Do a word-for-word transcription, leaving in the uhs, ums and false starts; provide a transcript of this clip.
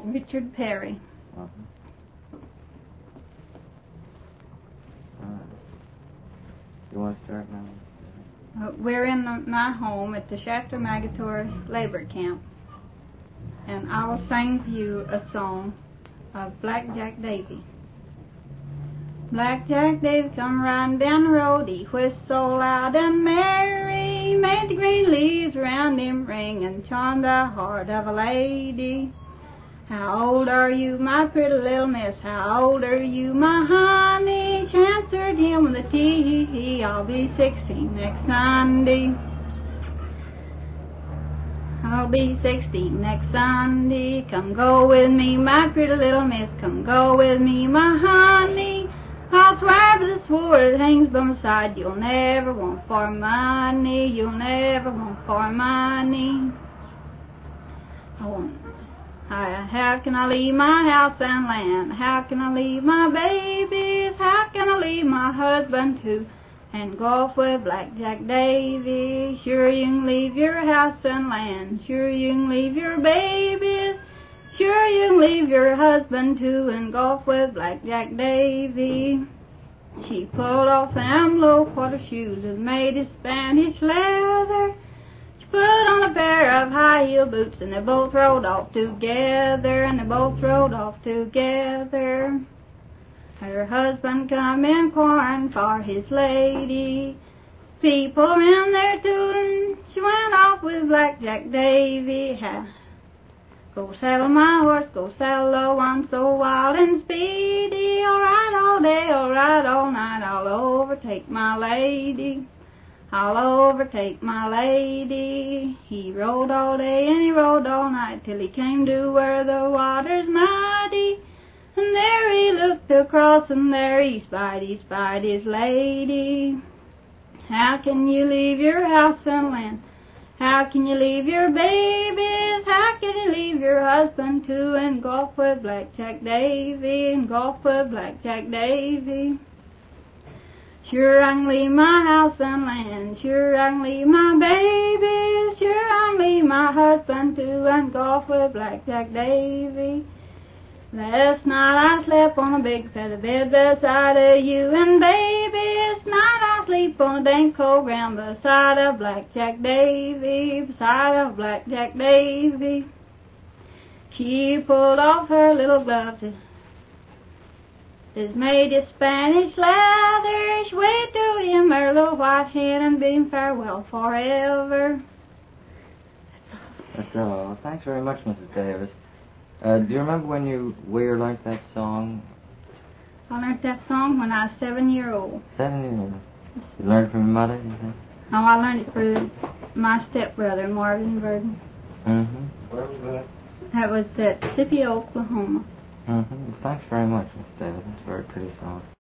Richard Perry. Uh-huh. All right. You want to start now? Uh, we're in the, my home at the Shafter Magatory Labor Camp, and I will sing for you a song of Black Jack Davy. Black Jack Davy come riding down the road, he whistled so loud and merry, made the green leaves around him ring and charmed the heart of a lady. How old are you, my pretty little miss? How old are you, my honey? She answered him with a tee-hee-hee, I'll be sixteen next Sunday. I'll be sixteen next Sunday. Come go with me, my pretty little miss. Come go with me, my honey. I'll swear by the sword that hangs by my side, you'll never want for money, you'll never want for money. I won't. I, how can I leave my house and land? How can I leave my babies? How can I leave my husband too? And go off with Black Jack Davy? Sure you can leave your house and land. Sure you can leave your babies. Sure you can leave your husband too and go off with Black Jack Davy. She pulled off them low quarter shoes that made of Spanish leather. Put on a pair of high heel boots and they both rode off together, and they both rode off together. Her husband come inquiring for his lady. People around there tootin', she went off with Black Jack Davy. Ha. Go saddle my horse, go saddle the one so wild and speedy. I'll ride all day, I'll ride all night, I'll overtake my lady. I'll overtake my lady. He rode all day and he rode all night till he came to where the water's mighty. And there he looked across and there he spied, he spied his lady. How can you leave your house and land? How can you leave your babies? How can you leave your husband too and go off with Black Jack Davy and go off with Black Jack Davy? Sure I can leave my house and land, sure I can leave my babies, sure I can leave my husband too and go off with Black Jack Davy. Last night I slept on a big feather bed beside of you, and baby, this night I sleep on a dank cold ground beside of Black Jack Davy, beside of Black Jack Davy. She pulled off her little gloves is made of Spanish leather. She waved to him her little white hand and bid him farewell forever. That's all. Thanks very much, Missus Davis. Uh, do you remember when you where you learned that song? I learned that song when I was seven year old. Seven years old. You learned it from your mother, you think? No, I learned it through my stepbrother, Marvin Burden. Mm-hmm. Where was that? That was at Scipio, Oklahoma. Mm-hmm. Thanks very much, Miss Davis. That's a very pretty song.